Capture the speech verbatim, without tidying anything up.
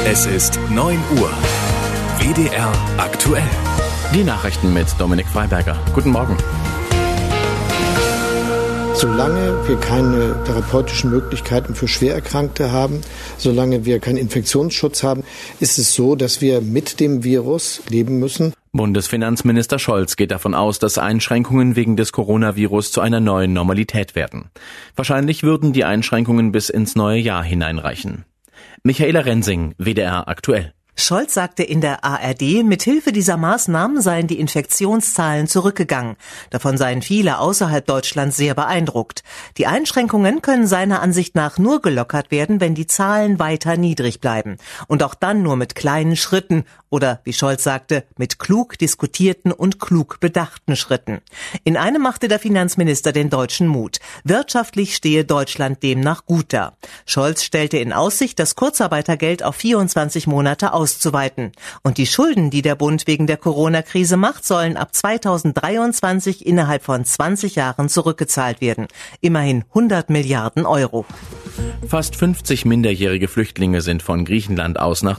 Es ist neun Uhr. W D R aktuell. Die Nachrichten mit Dominik Freiberger. Guten Morgen. Solange wir keine therapeutischen Möglichkeiten für Schwererkrankte haben, solange wir keinen Infektionsschutz haben, ist es so, dass wir mit dem Virus leben müssen. Bundesfinanzminister Scholz geht davon aus, dass Einschränkungen wegen des Coronavirus zu einer neuen Normalität werden. Wahrscheinlich würden die Einschränkungen bis ins neue Jahr hineinreichen. Michaela Rensing, W D R aktuell. Scholz sagte in der A R D, mithilfe dieser Maßnahmen seien die Infektionszahlen zurückgegangen. Davon seien viele außerhalb Deutschlands sehr beeindruckt. Die Einschränkungen können seiner Ansicht nach nur gelockert werden, wenn die Zahlen weiter niedrig bleiben. Und auch dann nur mit kleinen Schritten oder, wie Scholz sagte, mit klug diskutierten und klug bedachten Schritten. In einem machte der Finanzminister den Deutschen Mut. Wirtschaftlich stehe Deutschland demnach gut da. Scholz stellte in Aussicht, das Kurzarbeitergeld auf vierundzwanzig Monate auszuweiten. Und die Schulden, die der Bund wegen der Corona-Krise macht, sollen ab zweitausenddreiundzwanzig innerhalb von zwanzig Jahren zurückgezahlt werden. Immerhin hundert Milliarden Euro. Fast fünfzig minderjährige Flüchtlinge sind von Griechenland aus nach